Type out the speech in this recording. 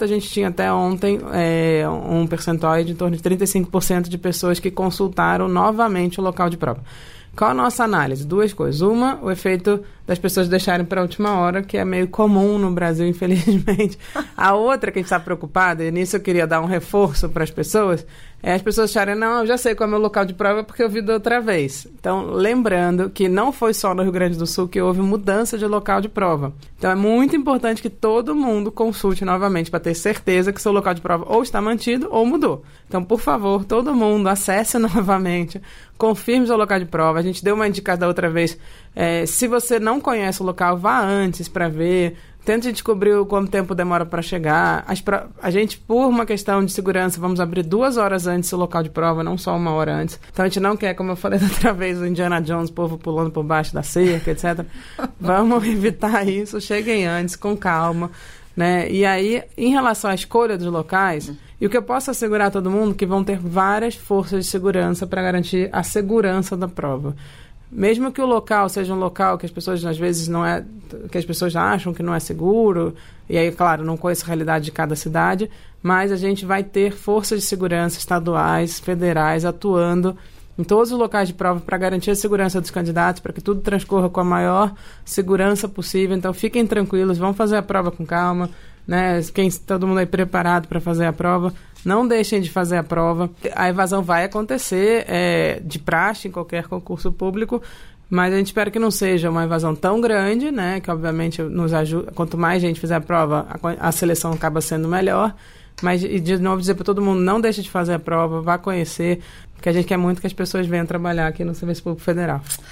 a gente tinha até ontem um percentual de em torno de 35% de pessoas que consultaram novamente o local de prova. Qual a nossa análise? Duas coisas. Uma, o efeito das pessoas deixarem para a última hora, que é meio comum no Brasil, infelizmente. A outra que a gente está preocupada, e nisso eu queria dar um reforço para as pessoas, é as pessoas acharem, não, eu já sei qual é o meu local de prova porque eu vi da outra vez. Então, lembrando que não foi só no Rio Grande do Sul que houve mudança de local de prova. Então, é muito importante que todo mundo consulte novamente para ter certeza que seu local de prova ou está mantido ou mudou. Então, por favor, todo mundo acesse novamente, confirme seu local de prova. A gente deu uma indicação da outra vez. Se você não conhece o local, vá antes para ver. Tente descobrir quanto tempo demora para chegar. A gente, por uma questão de segurança, vamos abrir 2 horas antes o local de prova, não só 1 hora antes. Então, a gente não quer, como eu falei da outra vez, o Indiana Jones, o povo pulando por baixo da cerca, etc. Vamos evitar isso. Cheguem antes, com calma. Né? E aí, em relação à escolha dos locais, e o que eu posso assegurar a todo mundo, que vão ter várias forças de segurança para garantir a segurança da prova. Mesmo que o local seja um local que as pessoas, às vezes, que as pessoas acham que não é seguro, e aí, claro, não conheço a realidade de cada cidade, mas a gente vai ter forças de segurança estaduais, federais, atuando em todos os locais de prova para garantir a segurança dos candidatos, para que tudo transcorra com a maior segurança possível. Então, fiquem tranquilos, vão fazer a prova com calma, né? Todo mundo aí preparado para fazer a prova, não deixem de fazer a prova. A evasão vai acontecer de praxe em qualquer concurso público, mas a gente espera que não seja uma evasão tão grande, né? Que obviamente nos ajuda. Quanto mais gente fizer a prova, a seleção acaba sendo melhor. Mas, e de novo, dizer para todo mundo, não deixe de fazer a prova, vá conhecer, porque a gente quer muito que as pessoas venham trabalhar aqui no Serviço Público Federal.